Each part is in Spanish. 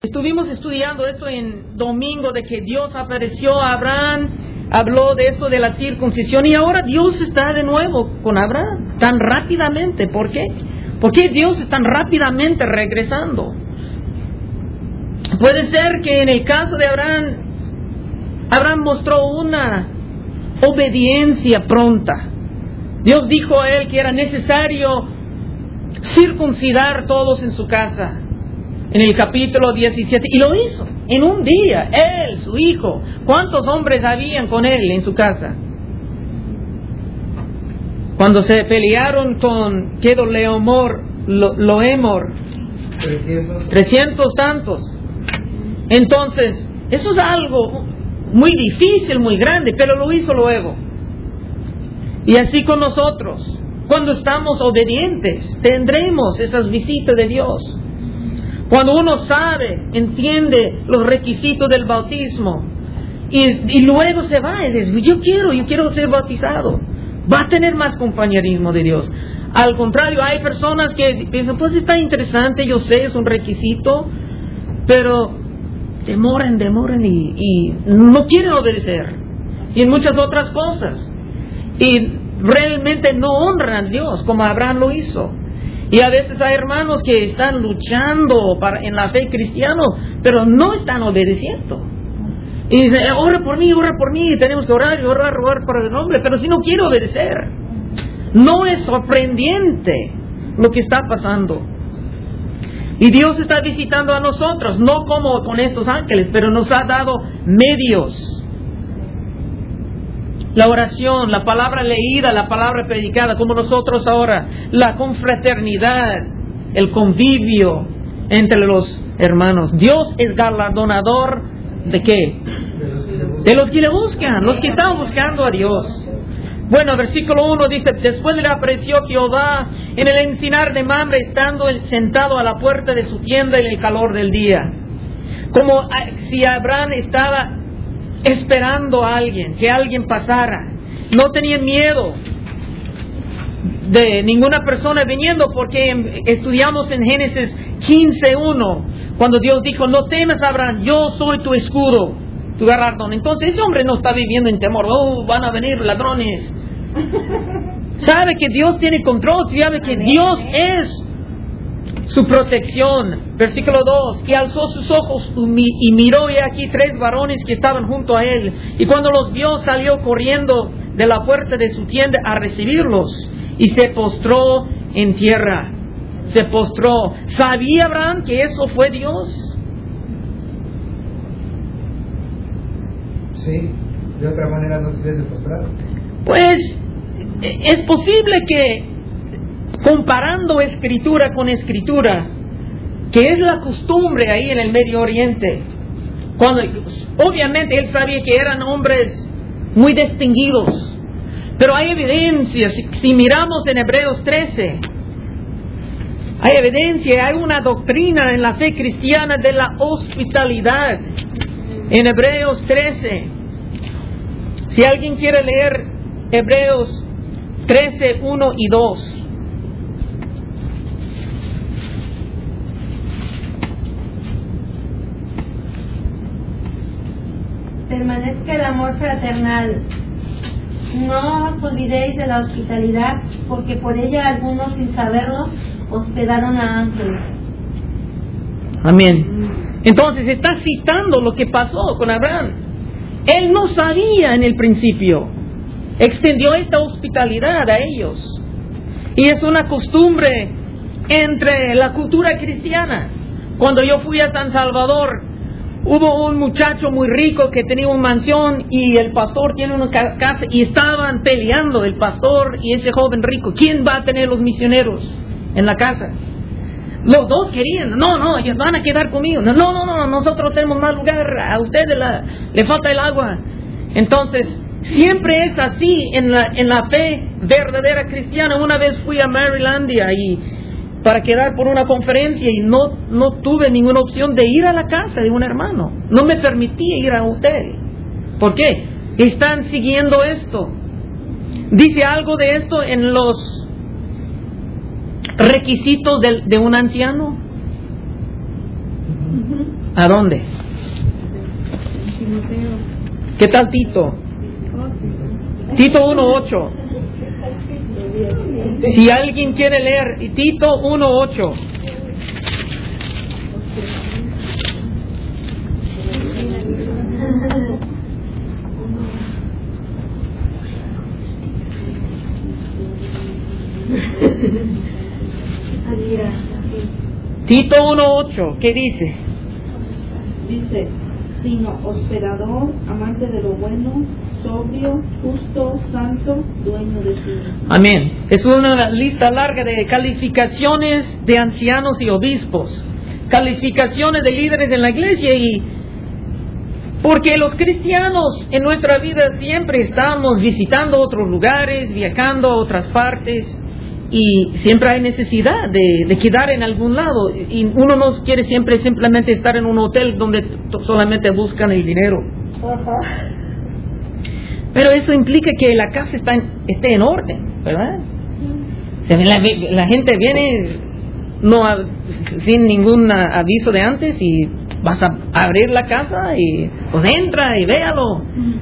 Estuvimos estudiando esto en domingo, de que Dios apareció a Abraham, habló de esto de la circuncisión, y ahora Dios está de nuevo con Abraham tan rápidamente. ¿Por qué? ¿Por qué Dios está tan rápidamente regresando? Puede ser que en el caso de Abraham mostró una obediencia pronta. Dios dijo a él que era necesario circuncidar todos en su casa, en el capítulo 17, y lo hizo en un día, él, su hijo. ¿Cuántos hombres habían con él en su casa? Cuando se pelearon con Kedorlaomer, 300 tantos. Entonces, eso es algo muy difícil, muy grande, pero lo hizo luego. Y así con nosotros, cuando estamos obedientes, tendremos esas visitas de Dios. Cuando uno sabe, entiende los requisitos del bautismo, y luego se va y dice, yo quiero ser bautizado, va a tener más compañerismo de Dios. Al contrario, hay personas que piensan, pues está interesante, yo sé, es un requisito, pero demoran y no quieren obedecer, y en muchas otras cosas, y realmente no honran a Dios como Abraham lo hizo. Y a veces hay hermanos que están luchando en la fe cristiana, pero no están obedeciendo. Y dicen, ora por mí, tenemos que orar por el nombre, pero si no quiero obedecer. No es sorprendente lo que está pasando. Y Dios está visitando a nosotros, no como con estos ángeles, pero nos ha dado medios. La oración, la palabra leída, la palabra predicada, como nosotros ahora, la confraternidad, el convivio entre los hermanos. Dios es galardonador ¿de qué? De los que le buscan, los que están buscando a Dios. Bueno, versículo 1 dice, después le apareció Jehová en el encinar de Mamre, estando sentado a la puerta de su tienda en el calor del día. Como si Abraham estaba esperando a alguien, que alguien pasara. No tenían miedo de ninguna persona viniendo, porque estudiamos en Génesis 15:1, cuando Dios dijo, no temas, Abraham, yo soy tu escudo, tu galardón. Entonces ese hombre no está viviendo en temor, van a venir ladrones. Sabe que Dios tiene control, sabe que Dios es su protección. Versículo 2, y alzó sus ojos y miró, y aquí 3 varones que estaban junto a él, y cuando los vio salió corriendo de la puerta de su tienda a recibirlos, y se postró en tierra. Se postró. ¿Sabía Abraham que eso fue Dios? Sí, de otra manera no se debe postrar. Pues es posible que, comparando escritura con escritura, que es la costumbre ahí en el Medio Oriente, cuando obviamente él sabía que eran hombres muy distinguidos, pero hay evidencia. Si miramos en Hebreos 13, hay evidencia, hay una doctrina en la fe cristiana de la hospitalidad. En Hebreos 13, si alguien quiere leer Hebreos 13, 1 y 2. Permanezca el amor fraternal. No os olvidéis de la hospitalidad, porque por ella algunos, sin saberlo, hospedaron a ángeles. Amén. Entonces está citando lo que pasó con Abraham. Él no sabía en el principio. Extendió esta hospitalidad a ellos. Y es una costumbre entre la cultura cristiana. Cuando yo fui a San Salvador, hubo un muchacho muy rico que tenía una mansión y el pastor tiene una casa, y estaban peleando el pastor y ese joven rico. ¿Quién va a tener los misioneros en la casa? Los dos querían, no, ellos van a quedar conmigo. No, nosotros tenemos más lugar, a ustedes le falta el agua. Entonces, siempre es así en la fe verdadera cristiana. Una vez fui a Marylandia para quedar por una conferencia, y no tuve ninguna opción de ir a la casa de un hermano. No me permitía ir a un hotel. ¿Por qué? Están siguiendo esto. Dice algo de esto en los requisitos de un anciano. ¿A dónde? ¿Qué tal Tito? Tito 1:8. Si alguien quiere leer Tito 1:8. Tito 1:8, ¿qué dice? Dice, sino hospedador, amante de lo bueno, sobrio, justo, santo, dueño de sí. Amén. Es una lista larga de calificaciones de ancianos y obispos, calificaciones de líderes en la iglesia, y porque los cristianos en nuestra vida siempre estamos visitando otros lugares, viajando a otras partes, y siempre hay necesidad de quedar en algún lado, y uno no quiere siempre simplemente estar en un hotel donde solamente buscan el dinero. Pero eso implica que la casa esté en orden, ¿verdad? La gente viene sin ningún aviso de antes, y vas a abrir la casa y pues entra y véalo.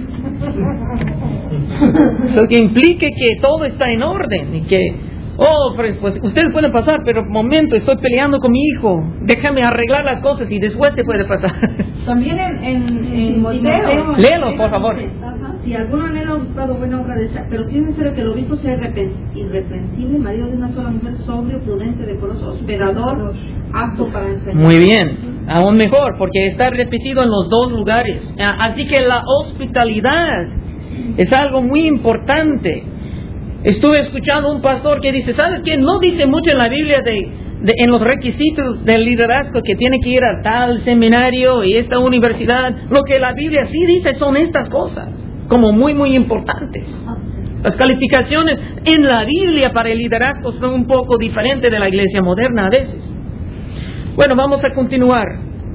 Lo que implica que todo está en orden y que pues ustedes pueden pasar, pero momento, estoy peleando con mi hijo, déjame arreglar las cosas y después se puede pasar. También en Timoteo. Léelo, por favor. Si alguno anhela o buscado buena obra de esa, pero si es necesario que el obispo sea irreprensible, marido de una sola mujer, sobrio, prudente, decoroso, hospedador, apto para enseñar. Muy bien, aún mejor, porque está repetido en los dos lugares. Así que la hospitalidad es algo muy importante. Estuve escuchando un pastor que dice, ¿sabes qué? No dice mucho en la Biblia en los requisitos del liderazgo que tiene que ir a tal seminario y esta universidad. Lo que la Biblia sí dice son estas cosas, como muy, muy importantes. Las calificaciones en la Biblia para el liderazgo son un poco diferentes de la iglesia moderna a veces. Bueno, vamos a continuar.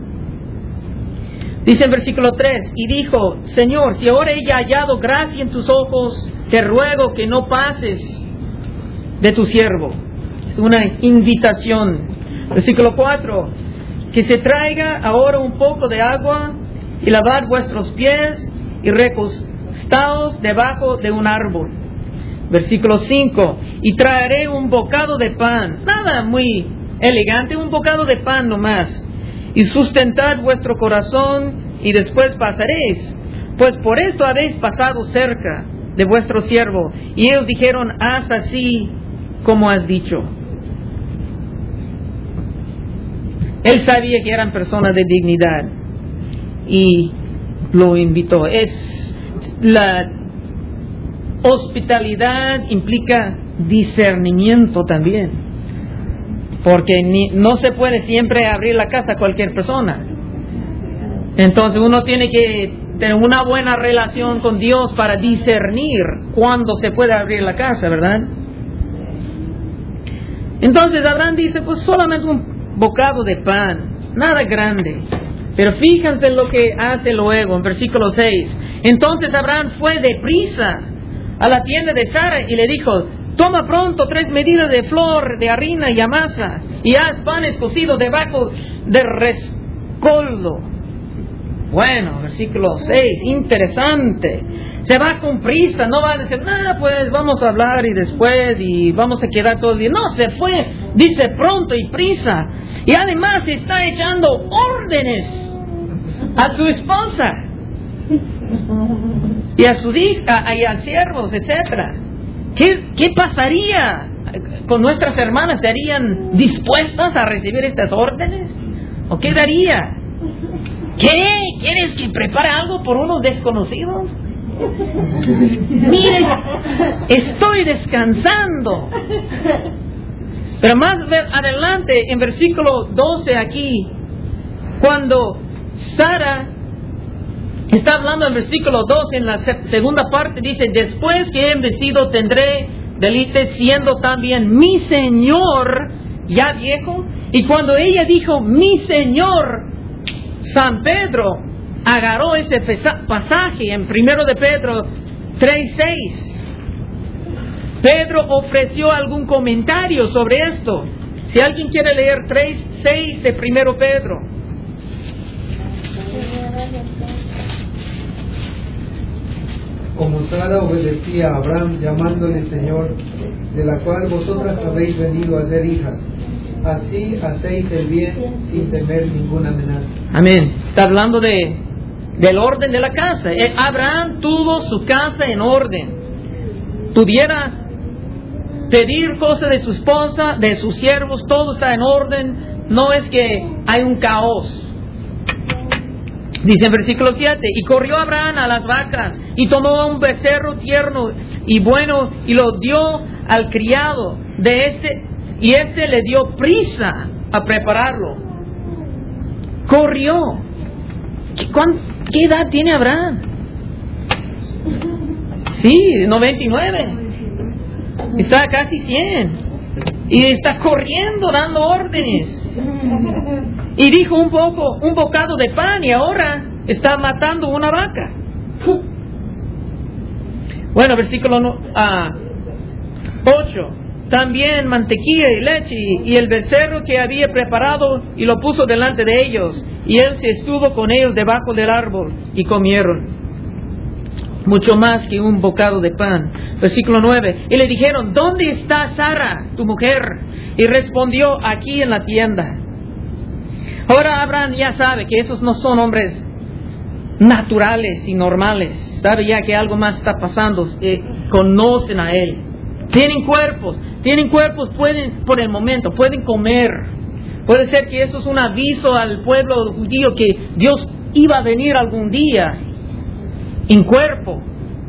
Dice en versículo 3, y dijo, Señor, si ahora he hallado gracia en tus ojos, te ruego que no pases de tu siervo. Es una invitación. Versículo 4, que se traiga ahora un poco de agua y lavad vuestros pies y recostaos debajo de un árbol. Versículo 5, y traeré un bocado de pan, nada muy elegante, un bocado de pan nomás, y sustentad vuestro corazón y después pasaréis, pues por esto habéis pasado cerca de vuestro siervo. Y ellos dijeron, haz así como has dicho. Él sabía que eran personas de dignidad y lo invitó. La hospitalidad implica discernimiento también, porque no se puede siempre abrir la casa a cualquier persona. Entonces uno tiene que tener una buena relación con Dios para discernir cuándo se puede abrir la casa, ¿verdad? Entonces Abraham dice, pues solamente un bocado de pan, nada grande. Pero fíjense en lo que hace luego, en versículo 6. Entonces Abraham fue deprisa a la tienda de Sara y le dijo, toma pronto 3 medidas de flor de harina y amasa, y haz panes cocidos debajo del rescoldo. Bueno, versículo 6, interesante. Se va con prisa, no va a decir, pues vamos a hablar y después y vamos a quedar todo el día. No, se fue, dice pronto y prisa. Y además está echando órdenes a su esposa y a sus hijas y a siervos, etcétera. ¿Qué pasaría con nuestras hermanas? ¿Estarían dispuestas a recibir estas órdenes? ¿O qué daría? ¿Qué? ¿Quieres que prepare algo por unos desconocidos? Mire, estoy descansando. Pero más adelante, en versículo 12 aquí, cuando Sara está hablando en versículo 12, en la segunda parte, dice, después que he envejecido tendré deleite siendo también mi Señor ya viejo. Y cuando ella dijo, mi Señor, San Pedro agarró ese pasaje en 1 de Pedro 3:6. Pedro ofreció algún comentario sobre esto. Si alguien quiere leer 3:6 de 1 Pedro. Como Sara obedecía a Abraham llamándole Señor, de la cual vosotras habéis venido a ser hijas, así hacéis el bien sin temer ninguna amenaza. Amén. Está hablando del orden de la casa. Abraham tuvo su casa en orden. Pudiera pedir cosas de su esposa, de sus siervos, todo está en orden. No es que hay un caos. Dice en versículo 7, y corrió Abraham a las vacas, y tomó un becerro tierno y bueno, y lo dio al criado de este, y este le dio prisa a prepararlo. Corrió. ¿Qué edad tiene Abraham? Sí, 99. Está casi 100. Y está corriendo, dando órdenes. Y dijo un bocado de pan, y ahora está matando una vaca. Bueno, versículo 8. También mantequilla y leche, y el becerro que había preparado, y lo puso delante de ellos. Y él se estuvo con ellos debajo del árbol, y comieron. Mucho más que un bocado de pan. Versículo 9. Y le dijeron, ¿dónde está Sara, tu mujer? Y respondió, aquí en la tienda. Ahora Abraham ya sabe que esos no son hombres naturales y normales. Sabe ya que algo más está pasando. Conocen a él. Tienen cuerpos, pueden, por el momento, pueden comer. Puede ser que eso es un aviso al pueblo judío que Dios iba a venir algún día en cuerpo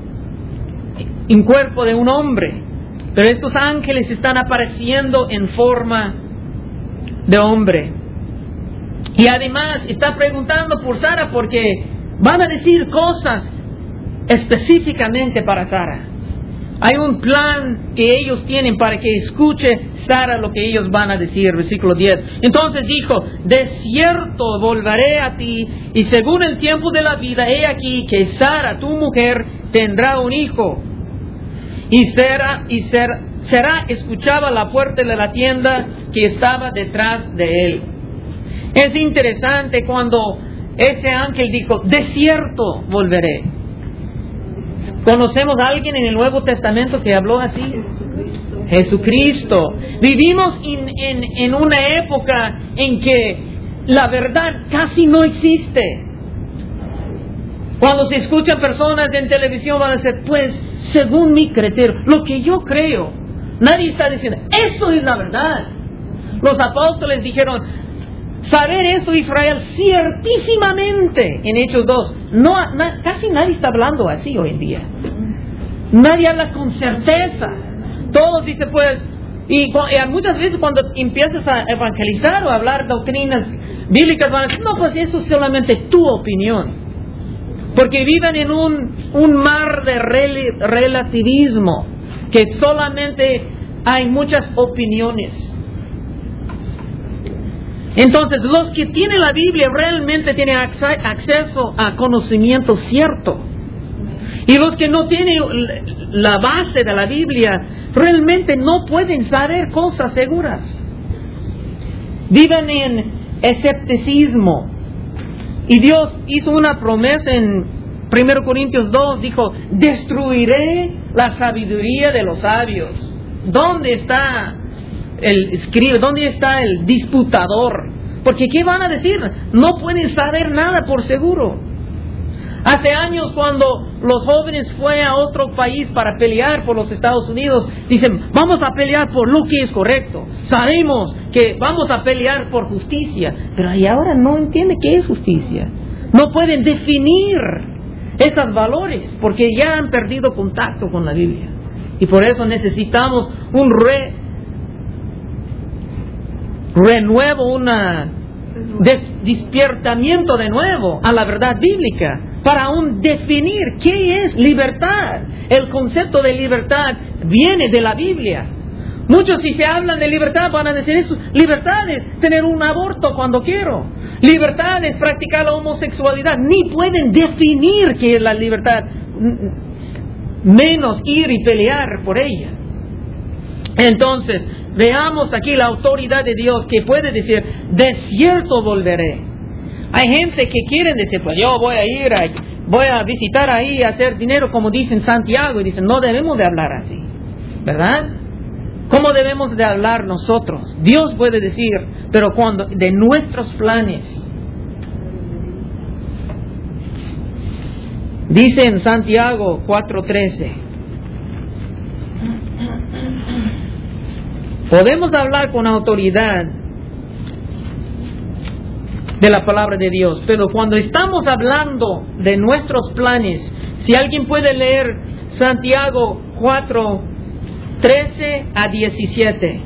de un hombre. Pero estos ángeles están apareciendo en forma de hombre. Y además está preguntando por Sara porque van a decir cosas específicamente para Sara. Hay un plan que ellos tienen para que escuche Sara lo que ellos van a decir. Versículo 10. Entonces dijo, de cierto volveré a ti, y según el tiempo de la vida, he aquí que Sara, tu mujer, tendrá un hijo. Y será escuchaba la puerta de la tienda que estaba detrás de él. Es interesante cuando ese ángel dijo, de cierto volveré. ¿Conocemos a alguien en el Nuevo Testamento que habló así? Jesucristo. Vivimos en una época en que la verdad casi no existe. Cuando se escuchan personas en televisión van a decir, pues, según mi criterio, lo que yo creo. Nadie está diciendo, eso es la verdad. Los apóstoles dijeron, saber esto Israel ciertísimamente en Hechos 2. Casi nadie está hablando así hoy en día. Nadie habla con certeza. Todos dicen pues, y muchas veces cuando empiezas a evangelizar o a hablar doctrinas bíblicas van a decir, no, pues eso es solamente tu opinión. Porque viven en un mar de relativismo, que solamente hay muchas opiniones. Entonces, los que tienen la Biblia realmente tienen acceso a conocimiento cierto. Y los que no tienen la base de la Biblia realmente no pueden saber cosas seguras. Viven en escepticismo. Y Dios hizo una promesa en 1 Corintios 2, dijo, destruiré la sabiduría de los sabios. ¿Dónde está el escribe? ¿Dónde está el disputador? Porque ¿qué van a decir? No pueden saber nada por seguro. Hace años cuando los jóvenes fue a otro país para pelear por los Estados Unidos, dicen, vamos a pelear por lo que es correcto. Sabemos que vamos a pelear por justicia. Pero ahí ahora no entiende qué es justicia. No pueden definir esos valores porque ya han perdido contacto con la Biblia. Y por eso necesitamos un renuevo, despiertamiento de nuevo a la verdad bíblica para aún definir qué es libertad. El concepto de libertad viene de la Biblia. Muchos si se hablan de libertad van a decir eso. Libertad es tener un aborto cuando quiero. Libertad es practicar la homosexualidad. Ni pueden definir qué es la libertad, menos ir y pelear por ella. Entonces, veamos aquí la autoridad de Dios que puede decir, de cierto volveré. Hay gente que quieren decir, pues yo voy a visitar ahí, a hacer dinero, como dicen Santiago, y dicen, no debemos de hablar así, ¿verdad? ¿Cómo debemos de hablar nosotros? Dios puede decir, pero cuando de nuestros planes. Dice en Santiago 4:13, podemos hablar con autoridad de la palabra de Dios, pero cuando estamos hablando de nuestros planes, si alguien puede leer Santiago 4:13 a 17.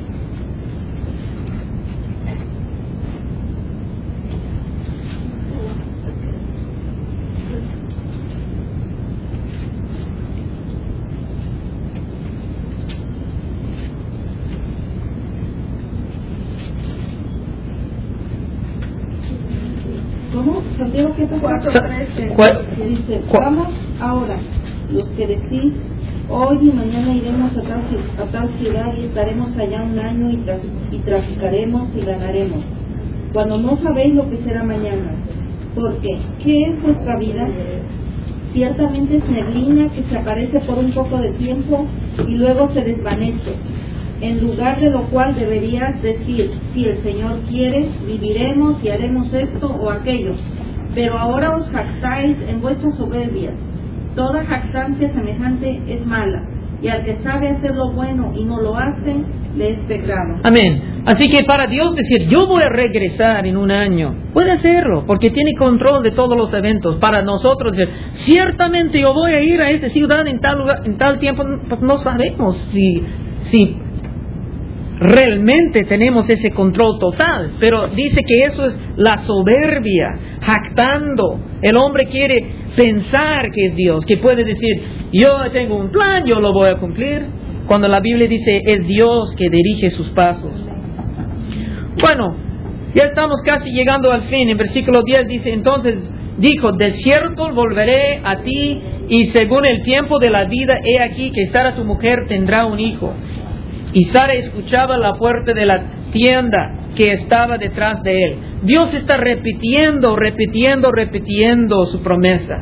¿Cómo? Santiago 4:13 dice, vamos ahora, los que decís, hoy y mañana iremos a tal ciudad y estaremos allá un año y traficaremos y ganaremos, cuando no sabéis lo que será mañana. Porque, ¿qué es vuestra vida? Ciertamente es neblina que se aparece por un poco de tiempo y luego se desvanece. En lugar de lo cual deberías decir, si el Señor quiere, viviremos y haremos esto o aquello. Pero ahora os jactáis en vuestras soberbias. Toda jactancia semejante es mala, y al que sabe hacer lo bueno y no lo hace, le es pecado. Amén. Así que para Dios decir, yo voy a regresar en un año, puede hacerlo, porque tiene control de todos los eventos. Para nosotros decir, ciertamente yo voy a ir a esa ciudad en tal lugar, en tal tiempo, pues no sabemos si realmente tenemos ese control total, pero dice que eso es la soberbia, jactando. El hombre quiere pensar que es Dios, que puede decir, yo tengo un plan, yo lo voy a cumplir, cuando la Biblia dice, es Dios que dirige sus pasos. Bueno, ya estamos casi llegando al fin. En versículo 10 dice, entonces dijo, de cierto volveré a ti, y según el tiempo de la vida, he aquí que Sara tu mujer tendrá un hijo. Y Sara escuchaba la puerta de la tienda que estaba detrás de él. Dios está repitiendo su promesa.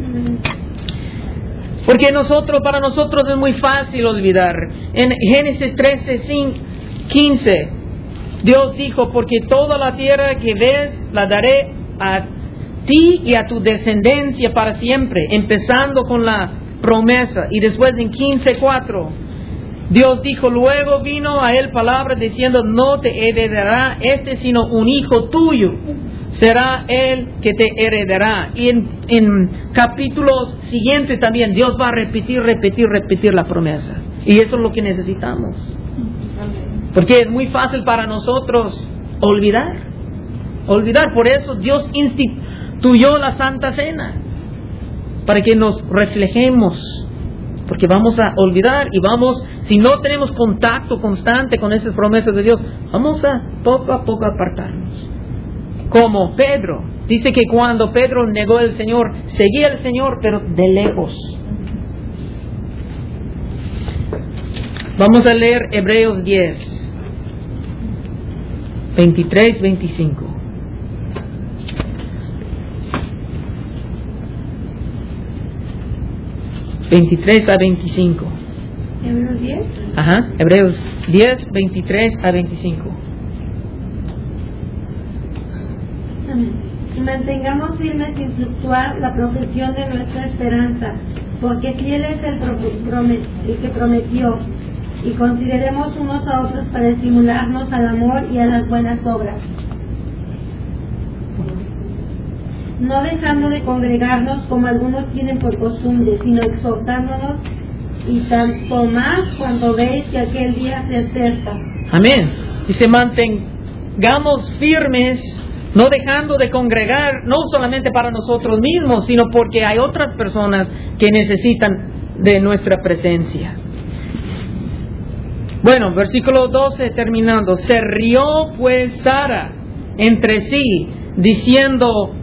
Porque para nosotros es muy fácil olvidar. En Génesis 13:15, Dios dijo, porque toda la tierra que ves la daré a ti y a tu descendencia para siempre, empezando con la promesa. Y después en 15:4, Dios dijo, luego vino a él palabra diciendo, no te heredará sino un hijo tuyo, será él que te heredará. Y en capítulos siguientes también Dios va a repetir la promesa. Y eso es lo que necesitamos. Porque es muy fácil para nosotros olvidar. Por eso Dios instituyó la Santa Cena, para que nos reflejemos. Porque vamos a olvidar y si no tenemos contacto constante con esas promesas de Dios, vamos a poco apartarnos. Como Pedro, dice que cuando Pedro negó al Señor, seguía al Señor, pero de lejos. Vamos a leer Hebreos 10, 23-25. (23-25) ¿Hebreos 10? Ajá, Hebreos 10, 23-25. Y mantengamos firme sin fluctuar la profesión de nuestra esperanza, porque fiel es el que prometió. Y consideremos unos a otros para estimularnos al amor y a las buenas obras, no dejando de congregarnos como algunos tienen por costumbre, sino exhortándonos, y tanto más cuando veis que aquel día se acerca. Amén. Dice, mantengamos firmes, no dejando de congregar, no solamente para nosotros mismos, sino porque hay otras personas que necesitan de nuestra presencia. Bueno, versículo 12 terminando. Se rió pues Sara entre sí, diciendo,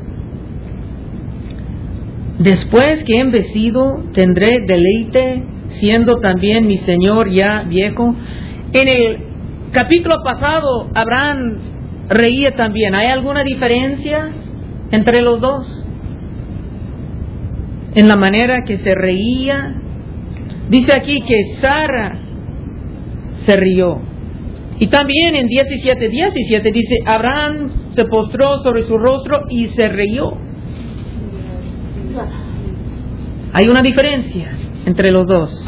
después que he envejecido, tendré deleite, siendo también mi Señor ya viejo. En el capítulo pasado, Abraham reía también. ¿Hay alguna diferencia entre los dos. En la manera que se reía. Dice aquí que Sara se rió. Y también en 17 dice, Abraham se postró sobre su rostro y se rió. Hay una diferencia entre los dos.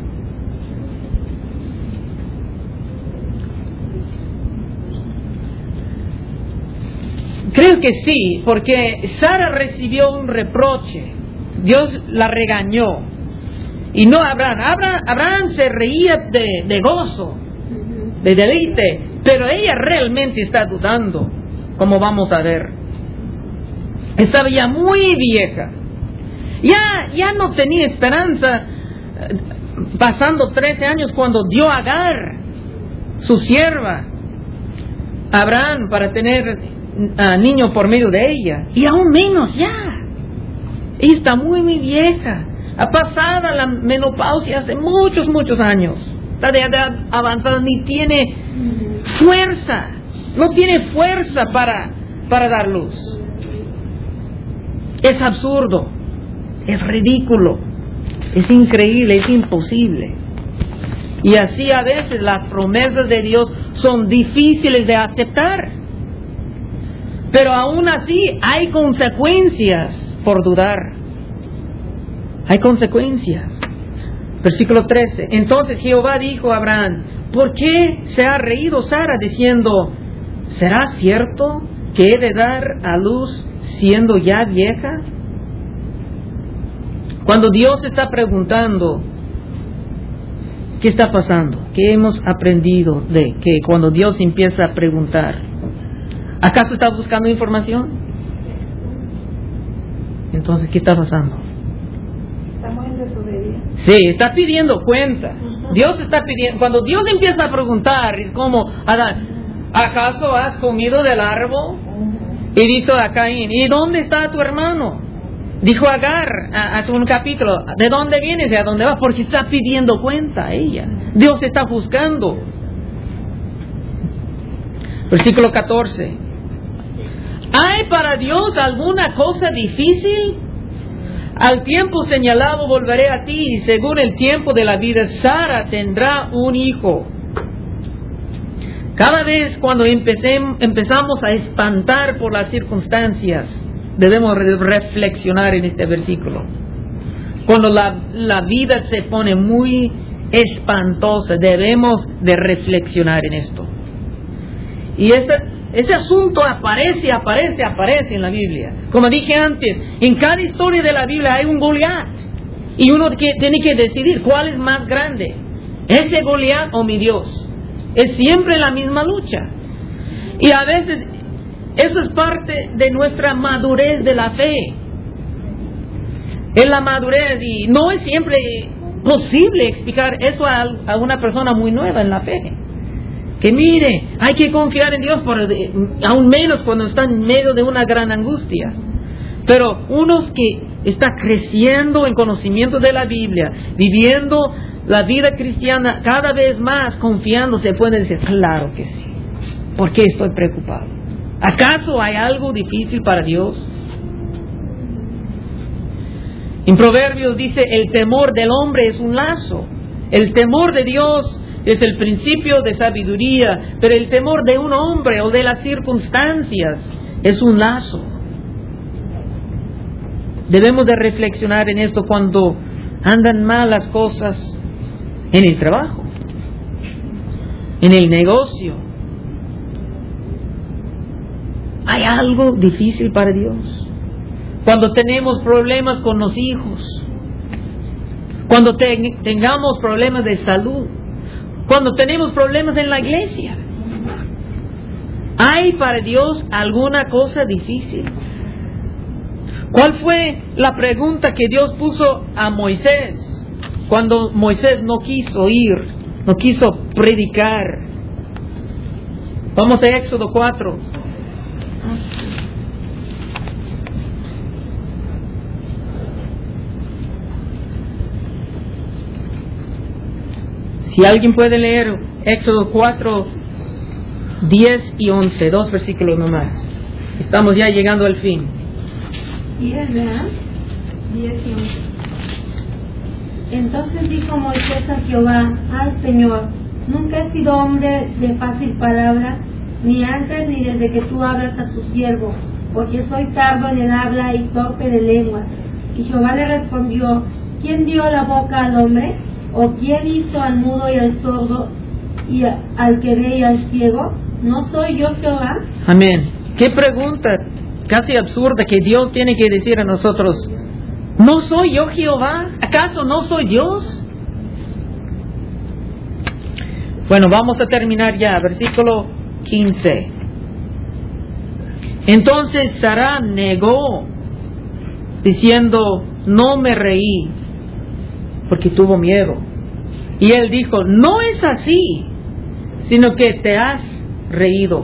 Creo que sí, porque Sara recibió un reproche. Dios la regañó. Y no Abraham. Abraham se reía de gozo, de deleite, pero ella realmente está dudando, como vamos a ver. Estaba ya muy vieja. Ya no tenía esperanza, pasando 13 años cuando dio a Agar, su sierva, a Abraham para tener niño por medio de ella. Y aún menos ya. Ella está muy vieja. Ha pasado la menopausia hace muchos años. Está de edad avanzada, ni tiene fuerza. No tiene fuerza para dar luz. Es absurdo. Es ridículo. Es increíble. Es imposible. Y así a veces las promesas de Dios son difíciles de aceptar. Pero aún así hay consecuencias por dudar. Hay consecuencias. Versículo 13. Entonces Jehová dijo a Abraham, ¿por qué se ha reído Sara diciendo, ¿será cierto que he de dar a luz siendo ya vieja? Cuando Dios está preguntando, ¿qué está pasando? ¿Qué hemos aprendido de que cuando Dios empieza a preguntar? ¿Acaso está buscando información? Entonces, ¿qué está pasando? Sí, está pidiendo cuenta. Dios está pidiendo. Cuando Dios empieza a preguntar, es como Adán, ¿acaso has comido del árbol? Y dijo a Caín, ¿y dónde está tu hermano? Dijo Agar, hace un capítulo, ¿de dónde vienes y a dónde vas? Porque está pidiendo cuenta ella. Dios está buscando. Versículo 14. ¿Hay para Dios alguna cosa difícil? Al tiempo señalado volveré a ti, y según el tiempo de la vida, Sara tendrá un hijo. Cada vez cuando empezamos a espantar por las circunstancias, debemos reflexionar en este versículo. Cuando la vida se pone muy espantosa, debemos de reflexionar en esto. Y ese asunto aparece en la Biblia. Como dije antes, en cada historia de la Biblia hay un Goliat. Y uno tiene que decidir cuál es más grande, ese Goliat o mi Dios. Es siempre la misma lucha. Y a veces eso es parte de nuestra madurez de la fe. Es la madurez, y no es siempre posible explicar eso a una persona muy nueva en la fe. Que mire, hay que confiar en Dios, aún menos cuando están en medio de una gran angustia. Pero unos que están creciendo en conocimiento de la Biblia, viviendo la vida cristiana cada vez más, confiando, se pueden decir, claro que sí. ¿Por qué estoy preocupado? ¿Acaso hay algo difícil para Dios? En Proverbios dice, el temor del hombre es un lazo. El temor de Dios es el principio de sabiduría, pero el temor de un hombre o de las circunstancias es un lazo. Debemos de reflexionar en esto cuando andan mal las cosas en el trabajo, en el negocio. ¿Hay algo difícil para Dios? Cuando tenemos problemas con los hijos, cuando tengamos problemas de salud, cuando tenemos problemas en la iglesia, ¿hay para Dios alguna cosa difícil? ¿Cuál fue la pregunta que Dios puso a Moisés cuando Moisés no quiso ir, no quiso predicar? Vamos a Éxodo 4. Si alguien puede leer Éxodo 4, 10 y 11, 2 versículos nomás. Estamos ya llegando al fin. 10, ¿verdad? 10 y 11. Entonces dijo Moisés a Jehová: ay Señor, nunca he sido hombre de fácil palabra, ni antes ni desde que tú hablas a tu siervo, porque soy tardo en el habla y torpe de lengua. Y Jehová le respondió: ¿quién dio la boca al hombre? ¿O quién hizo al mudo y al sordo y al que ve y al ciego? ¿No soy yo Jehová? Amén. Qué pregunta casi absurda que Dios tiene que decir a nosotros: ¿no soy yo Jehová? ¿Acaso no soy Dios? Bueno, vamos a terminar ya. Versículo 15. Entonces Sara negó, diciendo: no me reí, porque tuvo miedo. Y él dijo: no es así, sino que te has reído.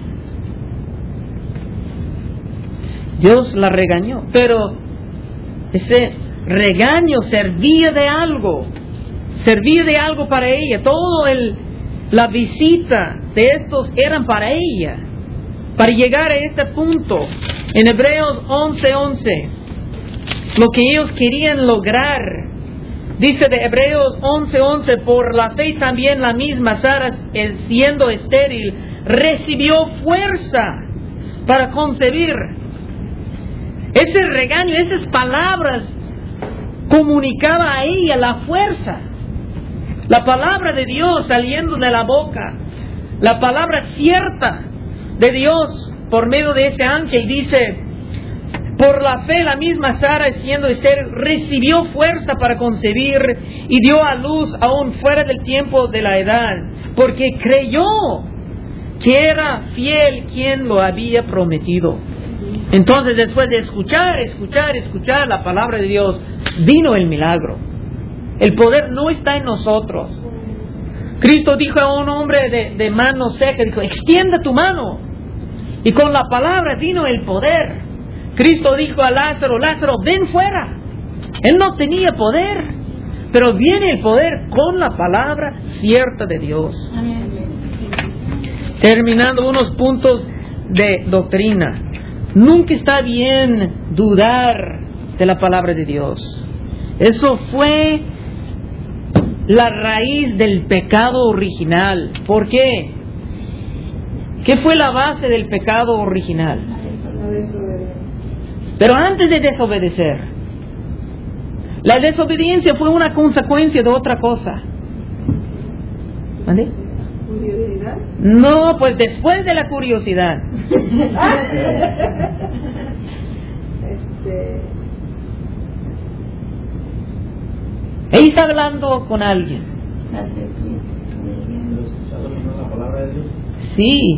Dios la regañó, pero ese regaño servía de algo para ella. La visita de estos eran para ella, para llegar a este punto. En Hebreos 11:11, lo que ellos querían lograr, dice de Hebreos 11:11: por la fe también la misma Sara, siendo estéril, recibió fuerza para concebir. Ese regaño, esas palabras, comunicaba a ella la fuerza. La palabra de Dios saliendo de la boca, la palabra cierta de Dios por medio de ese ángel, dice: por la fe la misma Sara, siendo estéril, recibió fuerza para concebir y dio a luz aún fuera del tiempo de la edad, porque creyó que era fiel quien lo había prometido. Entonces, después de escuchar la palabra de Dios, vino el milagro. El poder no está en nosotros. Cristo dijo a un hombre de mano seca, dijo: extienda tu mano. Y con la palabra vino el poder. Cristo dijo a Lázaro: Lázaro, ven fuera. Él no tenía poder, pero viene el poder con la palabra cierta de Dios. Terminando unos puntos de doctrina. Nunca está bien dudar de la palabra de Dios. Eso fue la raíz del pecado original. ¿Por qué? ¿Qué fue la base del pecado original? Pero antes de desobedecer, la desobediencia fue una consecuencia de otra cosa. ¿Vale? ¿Curiosidad? No, pues después de la curiosidad. Ella está hablando con alguien. Sí.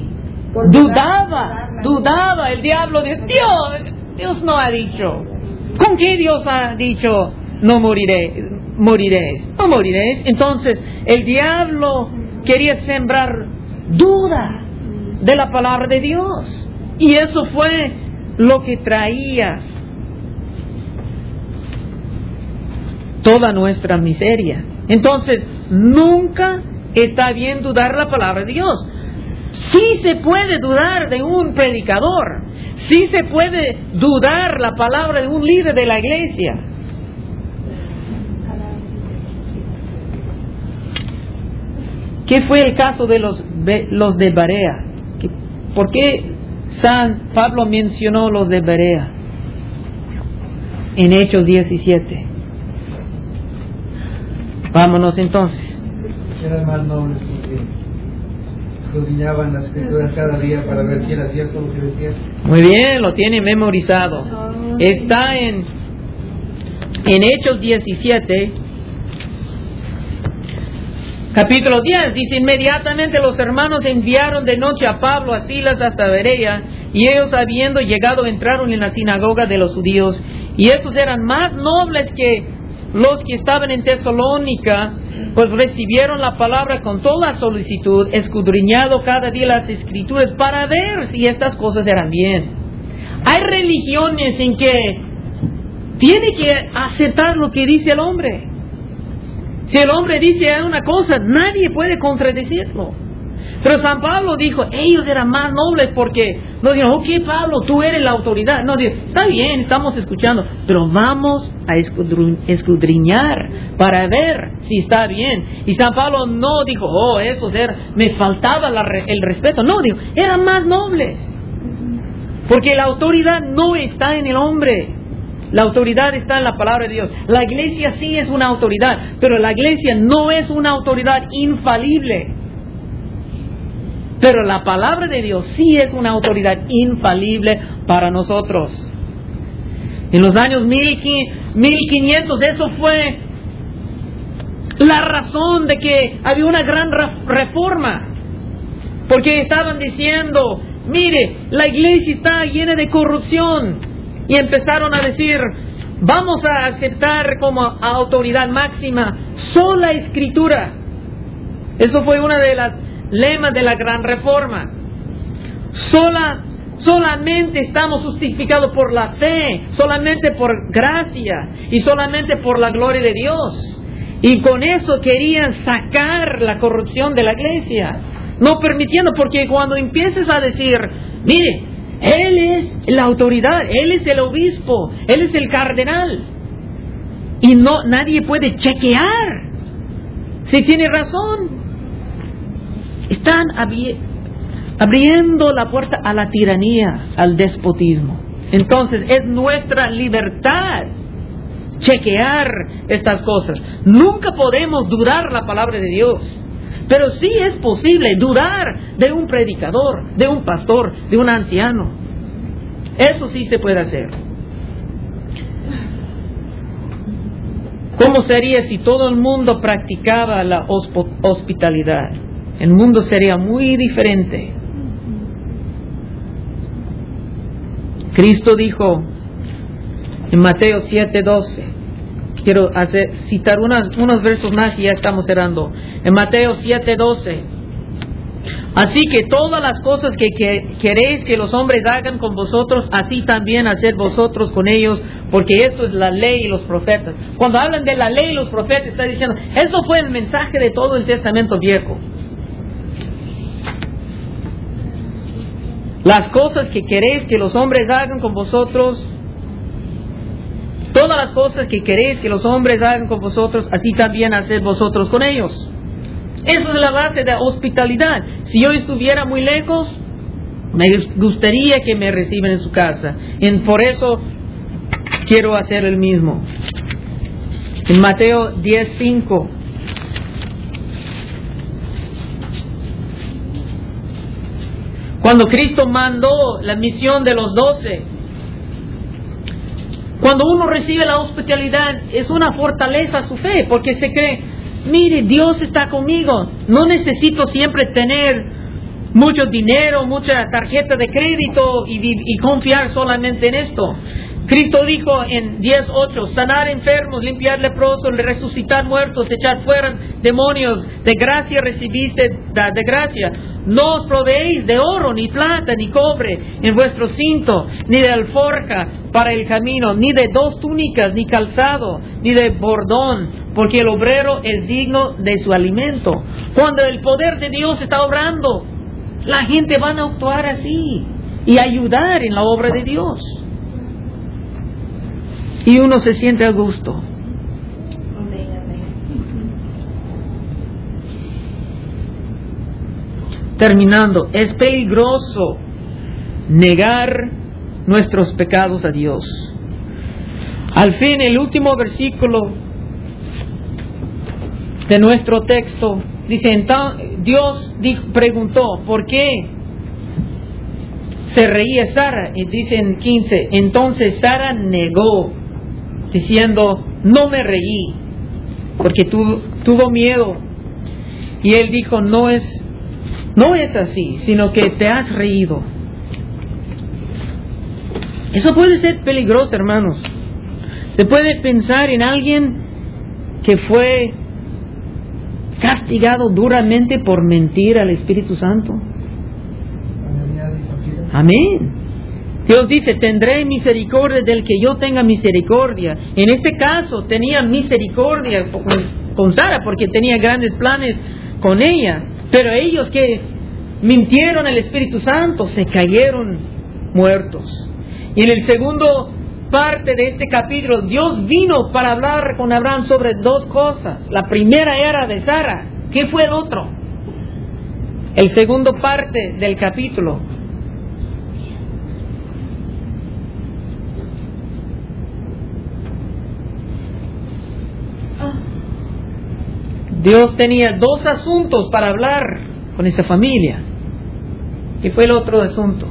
Dudaba. El diablo dijo: Dios no ha dicho. ¿Con qué Dios ha dicho no moriréis? No moriréis. Entonces el diablo quería sembrar duda de la palabra de Dios. Y eso fue lo que traía toda nuestra miseria. Entonces, nunca está bien dudar la palabra de Dios. Sí se puede dudar de un predicador. Sí se puede dudar la palabra de un líder de la iglesia. ¿Qué fue el caso de los de Berea? ¿Por qué San Pablo mencionó los de Berea en Hechos 17? Vámonos entonces. Eran más nobles porque escudriñaban las escrituras cada día para ver si era cierto lo que decían. Muy bien, lo tiene memorizado. Está en Hechos 17, capítulo 10. Dice: inmediatamente los hermanos enviaron de noche a Pablo, a Silas hasta Berea, y ellos, habiendo llegado, entraron en la sinagoga de los judíos, y estos eran más nobles que los que estaban en Tesalónica, pues recibieron la palabra con toda solicitud, escudriñado cada día las escrituras para ver si estas cosas eran bien. Hay religiones en que tiene que aceptar lo que dice el hombre. Si el hombre dice una cosa, nadie puede contradecirlo. Pero San Pablo dijo, ellos eran más nobles porque no dijeron, ok Pablo, tú eres la autoridad. No, dijo, está bien, estamos escuchando, pero vamos a escudriñar para ver si está bien. Y San Pablo no dijo, oh, eso me faltaba el respeto. No, dijo, eran más nobles. Porque la autoridad no está en el hombre. La autoridad está en la palabra de Dios. La iglesia sí es una autoridad, pero la iglesia no es una autoridad infalible. Pero la palabra de Dios sí es una autoridad infalible para nosotros. En los años 1500, eso fue la razón de que había una gran reforma. Porque estaban diciendo, mire, la iglesia está llena de corrupción. Y empezaron a decir, vamos a aceptar como autoridad máxima sola escritura. Eso fue una de las lemas de la gran reforma. Solamente estamos justificados por la fe, solamente por gracia y solamente por la gloria de Dios. Y con eso querían sacar la corrupción de la iglesia, no permitiendo, porque cuando empieces a decir, mire, Él es la autoridad, Él es el obispo, Él es el cardenal, y nadie puede chequear si tiene razón. Están abriendo la puerta a la tiranía, al despotismo. Entonces es nuestra libertad chequear estas cosas. Nunca podemos dudar la palabra de Dios, pero sí es posible dudar de un predicador, de un pastor, de un anciano. Eso sí se puede hacer. ¿Cómo sería si todo el mundo practicaba la hospitalidad? El mundo sería muy diferente. Cristo dijo en Mateo 7:12, quiero citar unos versos más y ya estamos cerrando. En Mateo 7:12, así que todas las cosas que queréis que los hombres hagan con vosotros, así también haced vosotros con ellos, porque esto es la ley y los profetas. Cuando hablan de la ley y los profetas, está diciendo, eso fue el mensaje de todo el Testamento Viejo. Las cosas que queréis que los hombres hagan con vosotros, todas las cosas que queréis que los hombres hagan con vosotros, así también haced vosotros con ellos. Eso es la base de hospitalidad. Si yo estuviera muy lejos, me gustaría que me reciban en su casa. Y por eso quiero hacer el mismo. En Mateo 10:5. Cuando Cristo mandó la misión de los 12, cuando uno recibe la hospitalidad, es una fortaleza a su fe, porque se cree, mire, Dios está conmigo, no necesito siempre tener mucho dinero, mucha tarjeta de crédito y confiar solamente en esto. Cristo dijo en 10:8, sanar enfermos, limpiar leprosos, resucitar muertos, echar fuera demonios, de gracia recibiste, de gracia. No os proveéis de oro, ni plata, ni cobre en vuestro cinto, ni de alforja para el camino, ni de 2 túnicas, ni calzado, ni de bordón, porque el obrero es digno de su alimento. Cuando el poder de Dios está obrando, la gente va a actuar así y ayudar en la obra de Dios. Y uno se siente a gusto. Terminando, es peligroso negar nuestros pecados a Dios. Al fin, el último versículo de nuestro texto dice, Dios preguntó, ¿por qué se reía Sara? Y dice en 15, entonces Sara negó, diciendo, no me reí, porque tuvo miedo. Y él dijo, no es así, sino que te has reído. Eso puede ser peligroso, hermanos. Se puede pensar en alguien que fue castigado duramente por mentir al Espíritu Santo. Amén. Dios dice, tendré misericordia del que yo tenga misericordia. En este caso tenía misericordia con Sara porque tenía grandes planes con ella. Pero ellos que mintieron al Espíritu Santo, se cayeron muertos. Y en el segundo parte de este capítulo, Dios vino para hablar con Abraham sobre dos cosas. La primera era de Sara. ¿Qué fue el otro? El segundo parte del capítulo. Dios tenía dos asuntos para hablar con esa familia. ¿Qué fue el otro asunto?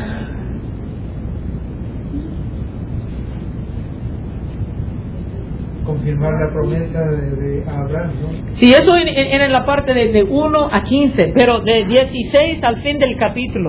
Confirmar la promesa de Abraham, ¿no? Sí, eso en la parte de 1 a 15, pero de 16 al fin del capítulo.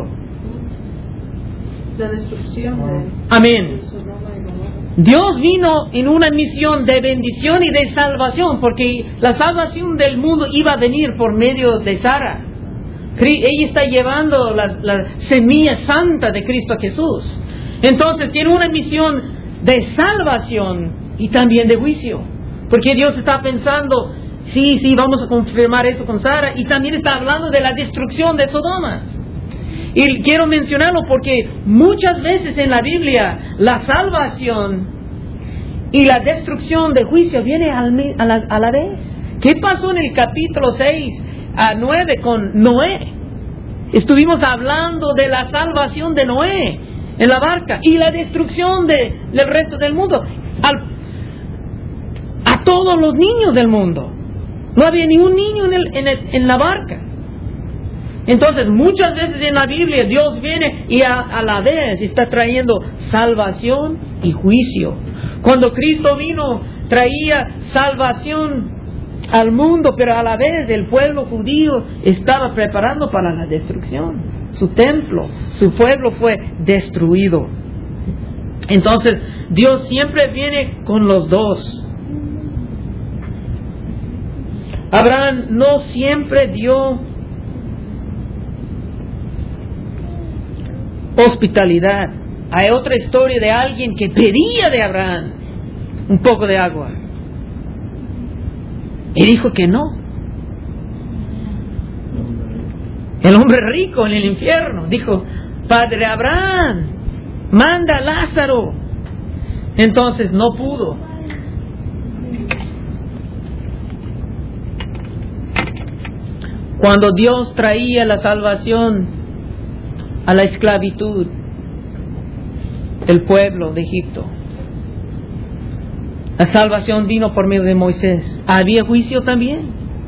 La destrucción de Amén. Sodoma y Gomorra. Dios vino en una misión de bendición y de salvación, porque la salvación del mundo iba a venir por medio de Sara. Ella está llevando la semilla santa de Cristo Jesús. Entonces tiene una misión de salvación y también de juicio, porque Dios está pensando, sí, vamos a confirmar eso con Sara, y también está hablando de la destrucción de Sodoma. Y quiero mencionarlo porque muchas veces en la Biblia la salvación y la destrucción del juicio viene a la vez. ¿Qué pasó en el capítulo 6 a 9 con Noé? Estuvimos hablando de la salvación de Noé en la barca y la destrucción del resto del mundo. A todos los niños del mundo. No había ni un niño en la barca. Entonces, muchas veces en la Biblia Dios viene y a la vez está trayendo salvación y juicio. Cuando Cristo vino, traía salvación al mundo, pero a la vez el pueblo judío estaba preparando para la destrucción. Su templo, su pueblo fue destruido. Entonces, Dios siempre viene con los dos. Abraham no siempre dio hospitalidad. Hay otra historia de alguien que pedía de Abraham un poco de agua y dijo que no. El hombre rico en el infierno dijo: Padre Abraham, manda a Lázaro. Entonces no pudo. Cuando Dios traía la salvación a la esclavitud del pueblo de Egipto, la salvación vino por medio de Moisés. ¿Había juicio también?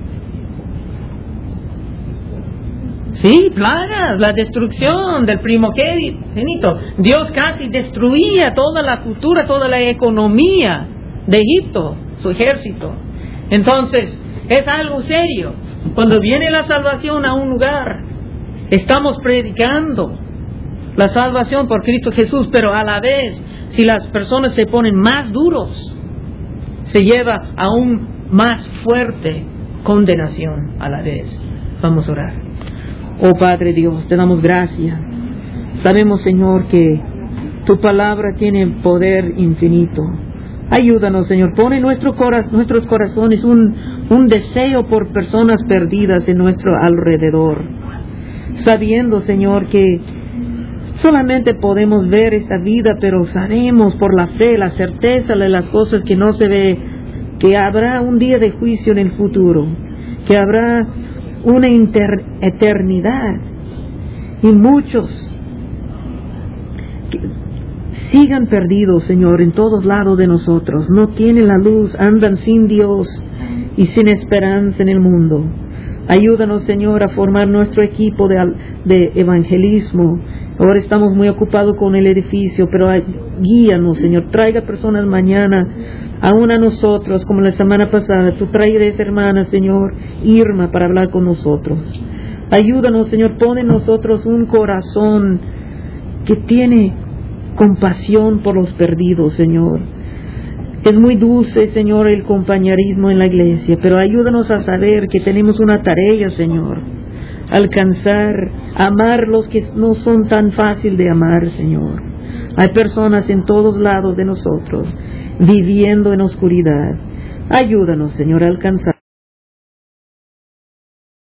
Sí, plagas, la destrucción del primogénito. Dios casi destruía toda la cultura, toda la economía de Egipto, su ejército. Entonces, es algo serio. Cuando viene la salvación a un lugar, estamos predicando la salvación por Cristo Jesús, pero a la vez, si las personas se ponen más duros, se lleva aún más fuerte condenación a la vez. Vamos a orar. Oh Padre Dios, te damos gracias. Sabemos, Señor, que tu palabra tiene poder infinito. Ayúdanos, Señor. Pon en nuestros corazones un deseo por personas perdidas en nuestro alrededor, sabiendo, Señor, que solamente podemos ver esta vida, pero sabemos por la fe, la certeza de las cosas que no se ve, que habrá un día de juicio en el futuro, que habrá una eternidad, y muchos que sigan perdidos, Señor, en todos lados de nosotros. No tienen la luz, andan sin Dios y sin esperanza en el mundo. Ayúdanos, Señor, a formar nuestro equipo de evangelismo. Ahora estamos muy ocupados con el edificio, pero guíanos, Señor. Traiga personas mañana, aún a nosotros, como la semana pasada. Tú traes hermana, Señor, Irma, para hablar con nosotros. Ayúdanos, Señor. Pon en nosotros un corazón que tiene compasión por los perdidos, Señor. Es muy dulce, Señor, el compañerismo en la iglesia, pero ayúdanos a saber que tenemos una tarea, Señor. Alcanzar, amar los que no son tan fácil de amar, Señor. Hay personas en todos lados de nosotros viviendo en oscuridad. Ayúdanos, Señor, a alcanzar.